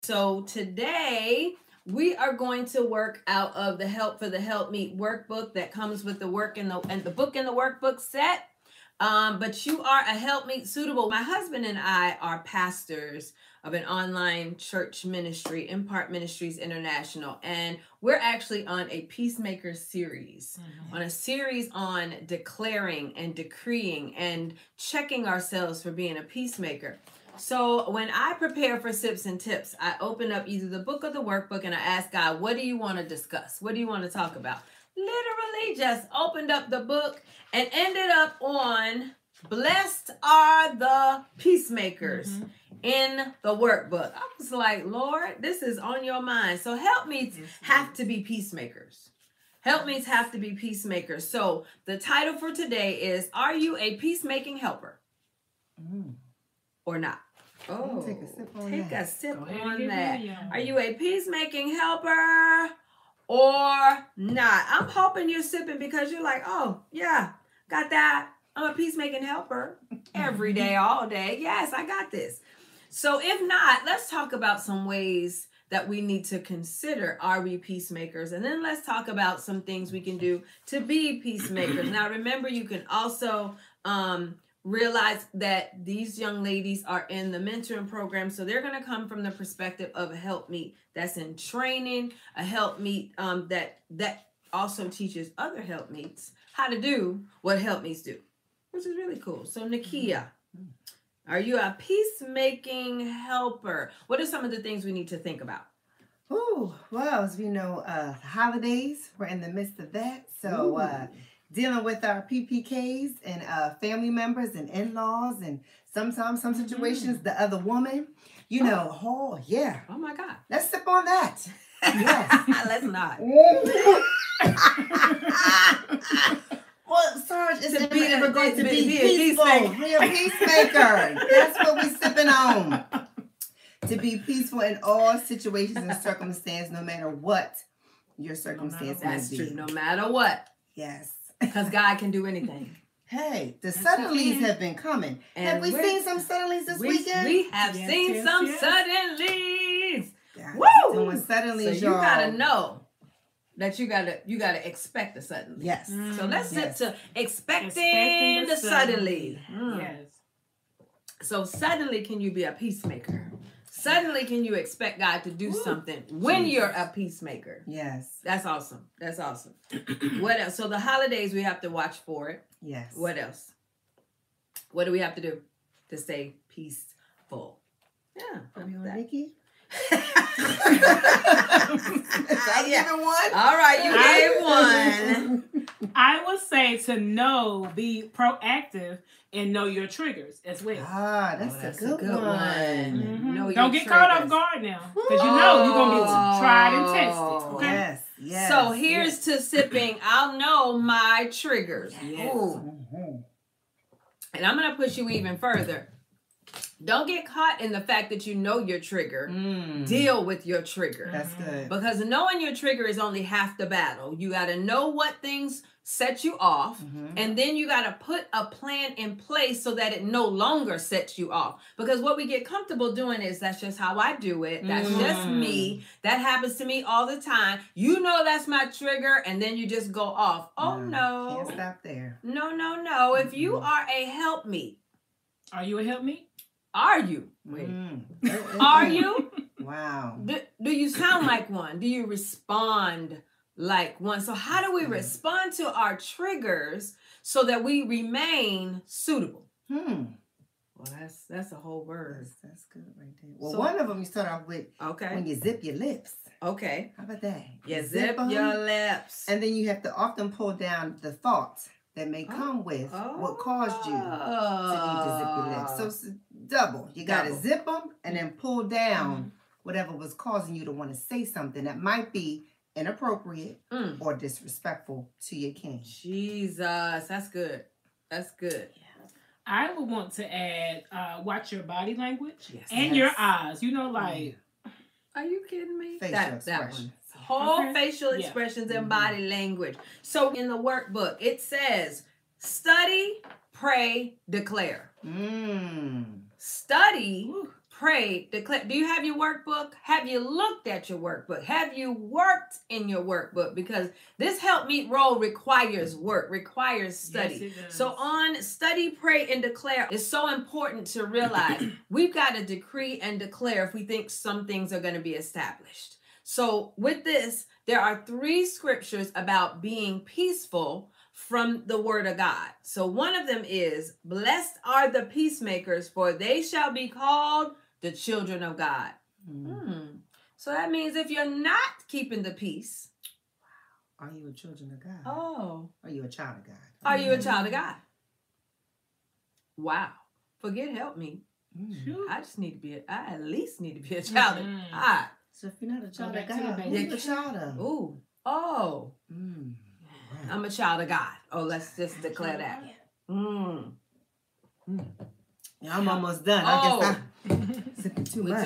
So today we are going to work out of the Help for the Helpmeet workbook that comes with the work and the book and the workbook set. But you are a helpmeet suitable. My husband and I are pastors of an online church ministry, Impart Ministries International, and we're actually on a peacemaker series, on a series on declaring and decreeing and checking ourselves for being a peacemaker. So when I prepare for Sips and Tips, I open up either the book or the workbook and I ask God, what do you want to discuss? What do you want to talk about? Literally just opened up the book and ended up on blessed are the peacemakers in the workbook. I was like, Lord, this is on your mind. So helpmeets have to be peacemakers. Helpmeets have to be peacemakers. So the title for today is, are you a peacemaking helper or not? Oh, take a sip on take that. a sip Go ahead on and that. give me a- Are you a peacemaking helper or not? I'm hoping you're sipping because you're like, oh, yeah, got that. I'm a peacemaking helper every day, all day. Yes, I got this. So if not, let's talk about some ways that we need to consider, are we peacemakers? And then let's talk about some things we can do to be peacemakers. Now, remember, you can also realize that these young ladies are in the mentoring program, so they're going to come from the perspective of a helpmeet that's in training, a helpmeet that also teaches other helpmeets how to do what helpmeets do, which is really cool. So Nakia, are you a peacemaking helper? What are some of the things we need to think about? Oh, well, as we know, holidays, we're in the midst of that. So dealing with our PPKs and family members and in-laws and sometimes some situations, the other woman, you know, oh, yeah. Oh my God. Let's sip on that. Yes. Let's not. Well, Sarge, it's To be never going to be a peaceful. peacemaker. Be a peacemaker. That's what we sipping on. To be peaceful in all situations and circumstances, no matter what your circumstance may That's be. true. No matter what. Yes. Because God can do anything. Hey, the suddenlies have been coming. And have we we're- seen some suddenlies this weekend? We have Yes, seen yes, some yes. suddenlies. God, Woo! doing suddenlies, So you y'all. gotta know that you gotta expect the suddenly. Yes. So let's Yes. sit to expecting the suddenly. Yes. So suddenly, can you be a peacemaker? Suddenly, can you expect God to do something when you're a peacemaker? Yes. That's awesome. That's awesome. What else? So the holidays, we have to watch for it. Yes. What else? What do we have to do to stay peaceful? Yeah. Are we on that. Nikki? I Yeah. giving one? All right, you gave one. I would say to be proactive and know your triggers as well. Ah, that's, a good one. Mhm. Know Don't your get caught off triggers. guard now, because you know you're gonna be tried and tested. Okay. Yes. Yes. So here's to sipping. I'll know my triggers. Yes. Ooh. And I'm gonna push you even further. Don't get caught in the fact that you know your trigger. Deal with your trigger. That's good. Because knowing your trigger is only half the battle. You got to know what things set you off, and then you got to put a plan in place so that it no longer sets you off. Because what we get comfortable doing is, that's just how I do it. That's just me. That happens to me all the time. You know that's my trigger, and then you just go off. Oh, no. Can't stop there. No. If you are a helpmeet, Are you a help me? are you? Wait. Are you? Wow. Do you sound like one? Do you respond like one? So how do we respond to our triggers so that we remain suitable? Well, that's a whole word. That's good right there. Well, So- one of them you start off with Okay. when you zip your lips. Okay. How about that? You zip 'em, your lips. and then you have to often pull down the thoughts that may come with what caused you to need to zip your lips. So it's double. You got to Double. zip them and then pull down whatever was causing you to want to say something that might be inappropriate or disrespectful to your king. Jesus, that's good. That's good. I would want to add, watch your body language Yes. and your eyes. You know, like, Are you kidding me? Facial That expressions. one. Whole Okay. facial Yeah. expressions and body language. So in the workbook, it says, study, pray, declare. Study, pray, declare. Do you have your workbook? Have you looked at your workbook? Have you worked in your workbook? Because this help meet role requires work, requires study. Yes, it does. So on study, pray, and declare, it's so important to realize we've got to decree and declare if we think some things are going to be established. So with this, there are 3 scriptures about being peaceful from the word of God. So one of them is, blessed are the peacemakers, for they shall be called the children of God. So that means if you're not keeping the peace. Are you a children of God? Oh. Are you a child of God? Are you a child of God? Wow. Forget help me. I just need to be, I at least need to be a child of God. So if you're not a child of back to the God, basics. who you a child of? Ooh. Oh. I'm a child of God. Oh, let's just declare that. Yeah, I'm almost done. Oh. I guess I'm sipping too much.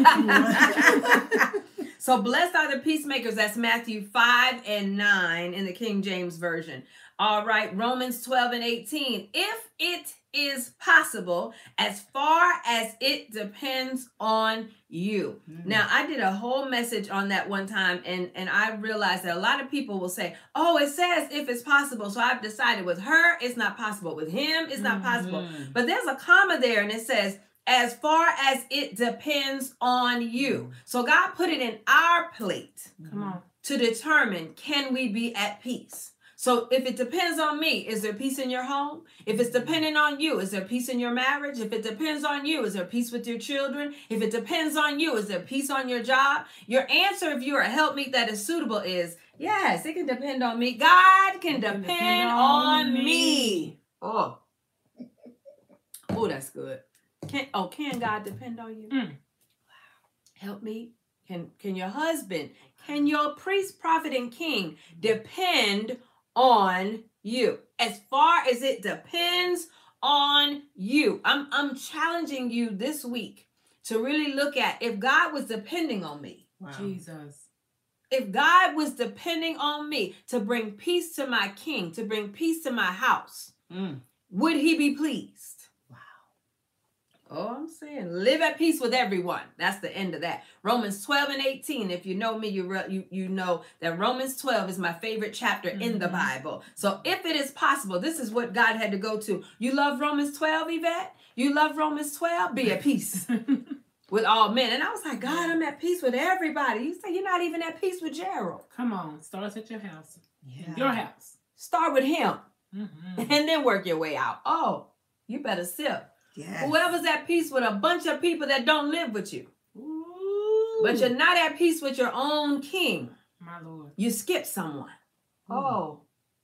So blessed are the peacemakers. That's Matthew 5 and 9 in the King James Version. All right, Romans 12 and 18. If it is possible, as far as it depends on you. Now, I did a whole message on that one time, and I realized that a lot of people will say, oh, it says if it's possible. So I've decided with her, it's not possible. With him, it's not possible. But there's a comma there, and it says, as far as it depends on you. So God put it in our plate to determine, can we be at peace? So if it depends on me, is there peace in your home? If it's dependent on you, is there peace in your marriage? If it depends on you, is there peace with your children? If it depends on you, is there peace on your job? Your answer, if you're a helpmeet that is suitable, is yes, it can depend on me. God can depend on me. Oh, that's good. Can God depend on you? Help me. Can your husband, can your priest, prophet, and king depend on you? As far as it depends on you. I'm challenging you this week to really look at if God was depending on me. Wow. Jesus. If God was depending on me to bring peace to my king, to bring peace to my house, would he be pleased? Oh, I'm saying live at peace with everyone. That's the end of that. Romans 12 and 18. If you know me, you know that Romans 12 is my favorite chapter in the Bible. So if it is possible, this is what God had to go to. You love Romans 12, Yvette? You love Romans 12? Be at peace with all men. And I was like, God, I'm at peace with everybody. You say you're not even at peace with Gerald. Come on. Starts at your house. Yeah. Your house. Start with him and then work your way out. Oh, you better sip. Yes. Whoever's at peace with a bunch of people that don't live with you. Ooh. But you're not at peace with your own king. My Lord. You skip someone. Oh.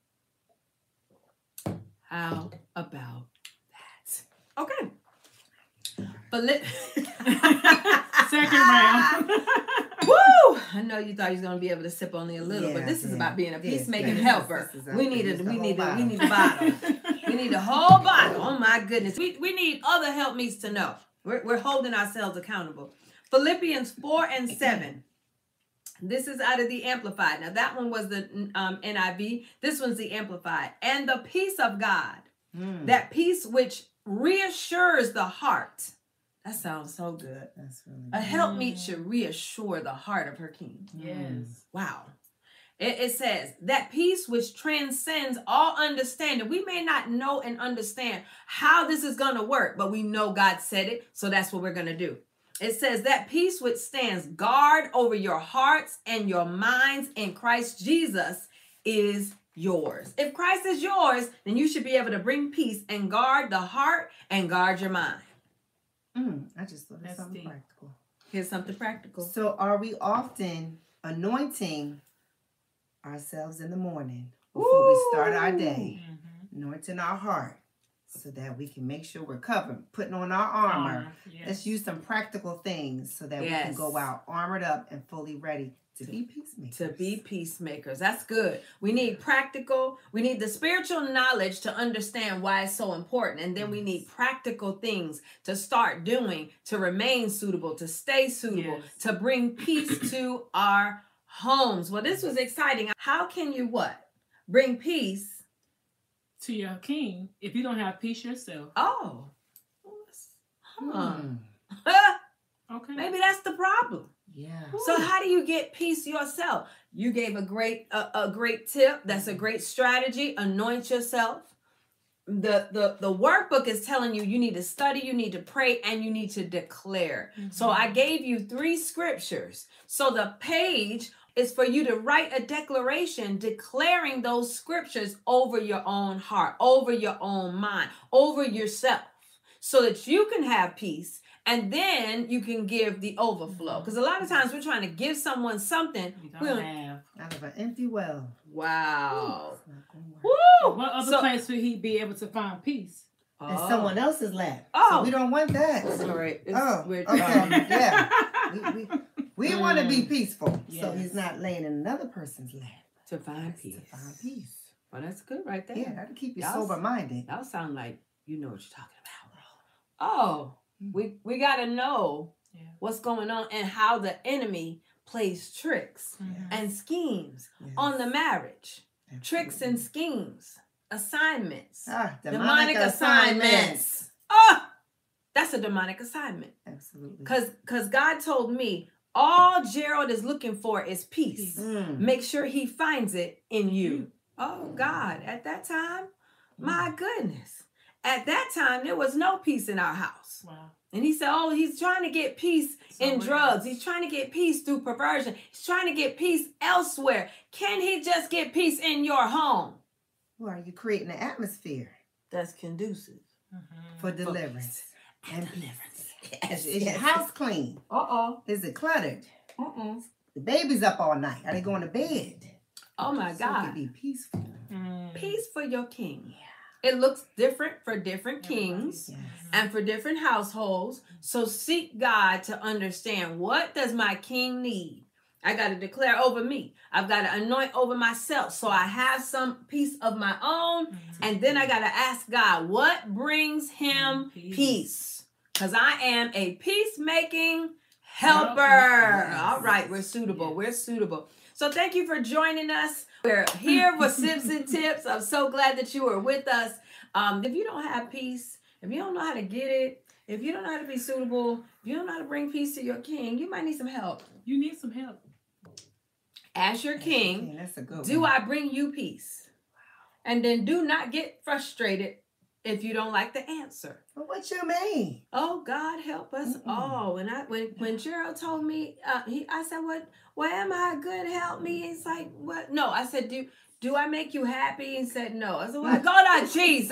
How about that? Okay. But Second round. Woo! I know you thought you was gonna be able to sip only a little, but this is about being a Yes, peacemaking yes, helper. this is We need a bottle. We We need a whole bottle. Oh my goodness. We need other helpmeets to know. We're holding ourselves accountable. Philippians 4 and 7. This is out of the Amplified. Now that one was the NIV. This one's the Amplified. And the peace of God, that peace which reassures the heart. That sounds so good. That's really A helpmeet should reassure the heart of her king. Yes. Wow. It says that peace which transcends all understanding. We may not know and understand how this is going to work, but we know God said it. So that's what we're going to do. It says that peace which stands guard over your hearts and your minds in Christ Jesus is yours. If Christ is yours, then you should be able to bring peace and guard the heart and guard your mind. I just thought That's of something deep. practical. Here's something practical. So are we often anointing ourselves in the morning before we start our day? Anointing our heart so that we can make sure we're covered, putting on our armor. Yes. Let's use some practical things so that we can go out armored up and fully ready to be peacemakers. To be peacemakers. That's good. We need practical. We need the spiritual knowledge to understand why it's so important. And then we need practical things to start doing to remain suitable, to stay suitable, to bring peace to our homes. Well, this was exciting. How can you what? Bring peace to your king if you don't have peace yourself. Oh. Okay. Maybe that's the problem. Yeah. So how do you get peace yourself? You gave a great tip. That's a great strategy. Anoint yourself. The workbook is telling you need to study, you need to pray, and you need to declare. So I gave you 3 scriptures. So the page is for you to write a declaration declaring those scriptures over your own heart, over your own mind, over yourself, so that you can have peace. And then you can give the overflow. Because a lot of times we're trying to give someone something we don't have. Out of an empty well. Wow. It's not gonna work. Woo! What other place would he be able to find peace? In someone else's lap. Oh. So we don't want that. All right. Okay. Yeah. We want to be peaceful. So Yes. he's not laying in another person's lap. To find peace. To find peace. Well, that's good right there. Yeah, that'll keep you Y'all sober-minded. Y'all sound like you know what you're talking about. Oh, we got to know what's going on and how the enemy plays tricks and schemes on the marriage. Absolutely. Tricks and schemes. Assignments. Demonic assignments. Oh, that's a demonic assignment. Absolutely. Because God told me all Gerald is looking for is peace. Make sure he finds it in you. Oh, God. At that time, my goodness. At that time, there was no peace in our house. Wow. And he said, oh, he's trying to get peace in drugs. He's trying to get peace through perversion. He's trying to get peace elsewhere. Can he just get peace in your home? Well, are you creating an atmosphere That's conducive. for deliverance? And deliverance. Yes. Is your house clean? Uh-oh. Is it cluttered? Uh-uh. The baby's up all night. Are they going to bed? Oh, my So it God. can be peaceful. Peace for your king. It looks different for different kings Yes. and for different households. So seek God to understand, what does my king need? I got to declare over me. I've got to anoint over myself so I have some peace of my own. And then I got to ask God, what brings him peace? Because I am a peacemaking helper. All right, we're suitable. We're suitable. So thank you for joining us. We're here for Sips and Tips. I'm so glad that you were with us. If you don't have peace, if you don't know how to get it, if you don't know how to be suitable, if you don't know how to bring peace to your king, you might need some help. You need some help. As your king, That's a good do one. I bring you peace? And then do not get frustrated if you don't like the answer. Well, what you mean? Oh, God, help us all. And when Gerald told me, I said, what am I good? Help me. He's like, what? No, I said, do I make you happy? He said, no. I said, well, God, Jesus.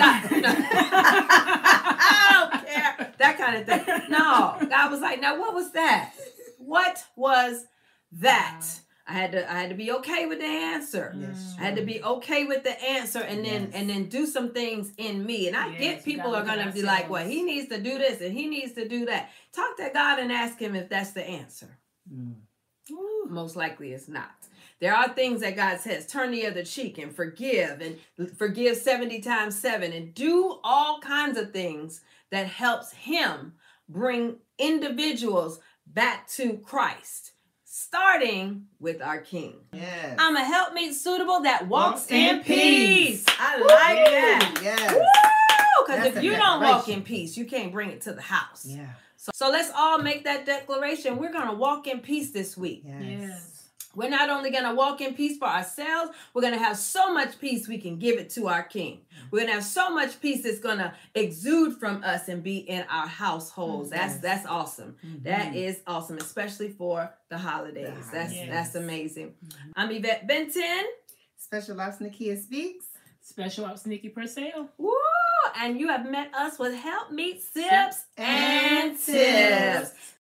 I don't care. That kind of thing. No. God was like, now, what was that? What was that? I had to be okay with the answer. Yes, I had to be okay with the answer and then do some things in me. And I get people are going to be like, well, he needs to do this and he needs to do that. Talk to God and ask him if that's the answer. Most likely it's not. There are things that God says, turn the other cheek and forgive 70 times 7 and do all kinds of things that helps him bring individuals back to Christ. Starting with our King. Yes. I'm a helpmeet suitable that walks in in peace. peace. I like that. Yes. Because That's if a you don't walk declaration. in peace, you can't bring it to the house. Yeah. So let's all make that declaration. We're going to walk in peace this week. Yes. We're not only going to walk in peace for ourselves, we're going to have so much peace we can give it to our King. We're going to have so much peace that's going to exude from us and be in our households. That's awesome. That is awesome, especially for the holidays. That's amazing. I'm Yvette Benton. Special Ops Nakia Speaks. Special Ops Nikki Purcell. Woo! And you have met us with Help Meet Sips and Tips.